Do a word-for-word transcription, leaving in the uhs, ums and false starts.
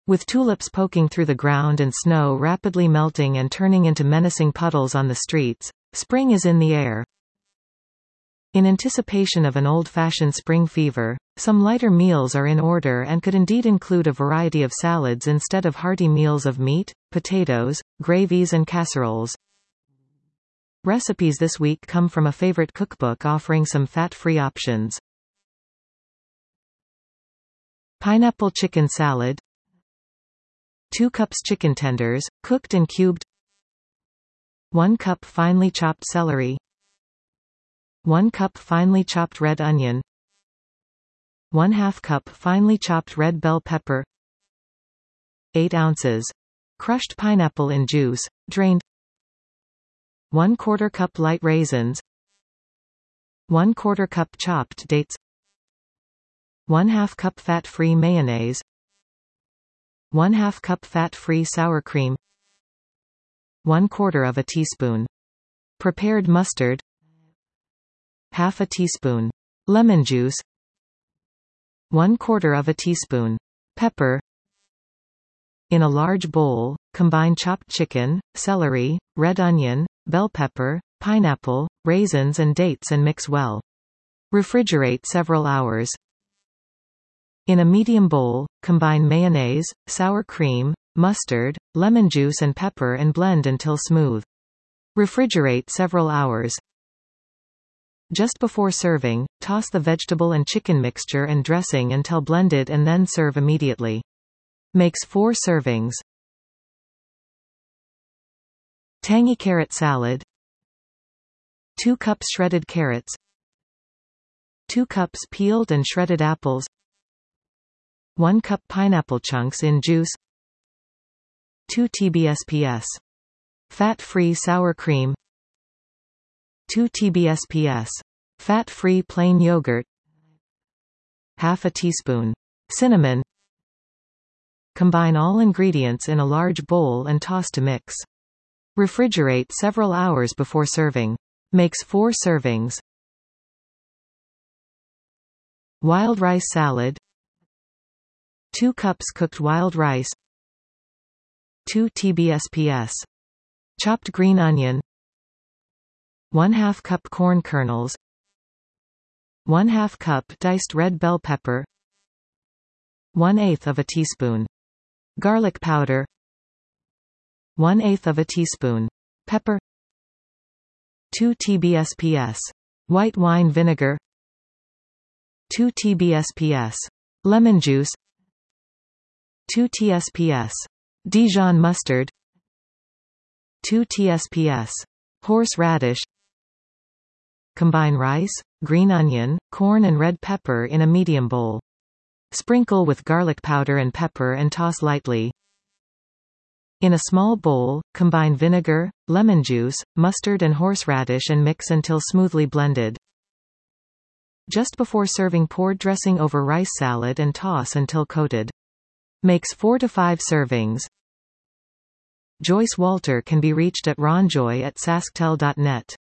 With tulips poking through the ground and snow rapidly melting and turning into menacing puddles on the streets, spring is in the air. In anticipation of an old-fashioned spring fever, some lighter meals are in order and could indeed include a variety of salads instead of hearty meals of meat, potatoes, gravies and casseroles. Recipes this week come from a favorite cookbook offering some fat-free options. Pineapple chicken salad. two cups chicken tenders, cooked and cubed. one cup finely chopped celery. one cup finely chopped red onion. one half cup finely chopped red bell pepper. eight ounces. Crushed pineapple in juice, drained. one quarter cup light raisins. one quarter cup chopped dates. one half cup fat-free mayonnaise. one half cup fat-free sour cream. one quarter of a teaspoon prepared mustard. Half a teaspoon lemon juice. one quarter of a teaspoon pepper. In a large bowl, combine chopped chicken, celery, red onion, bell pepper, pineapple, raisins and dates and mix well. Refrigerate several hours. In a medium bowl, combine mayonnaise, sour cream, mustard, lemon juice and pepper and blend until smooth. Refrigerate several hours. Just before serving, toss the vegetable and chicken mixture and dressing until blended and then serve immediately. Makes four servings. Tangy carrot salad. two cups shredded carrots. two cups peeled and shredded apples. one cup pineapple chunks in juice. two tablespoons fat-free sour cream. two tablespoons fat-free plain yogurt. Half a teaspoon cinnamon. Combine all ingredients in a large bowl and toss to mix. Refrigerate several hours before serving. Makes four servings. Wild rice salad. two cups cooked wild rice. two tablespoons chopped green onion. one half cup corn kernels. one half cup diced red bell pepper. one eighth of a teaspoon garlic powder. one eighth of a teaspoon pepper. two tablespoons white wine vinegar. two tablespoons lemon juice. two teaspoons Dijon mustard. two teaspoons horseradish. Combine rice, green onion, corn and red pepper in a medium bowl. Sprinkle with garlic powder and pepper and toss lightly. In a small bowl, combine vinegar, lemon juice, mustard and horseradish and mix until smoothly blended. Just before serving, pour dressing over rice salad and toss until coated. Makes four to five servings. Joyce Walter can be reached at ronjoy at sasktel dot net.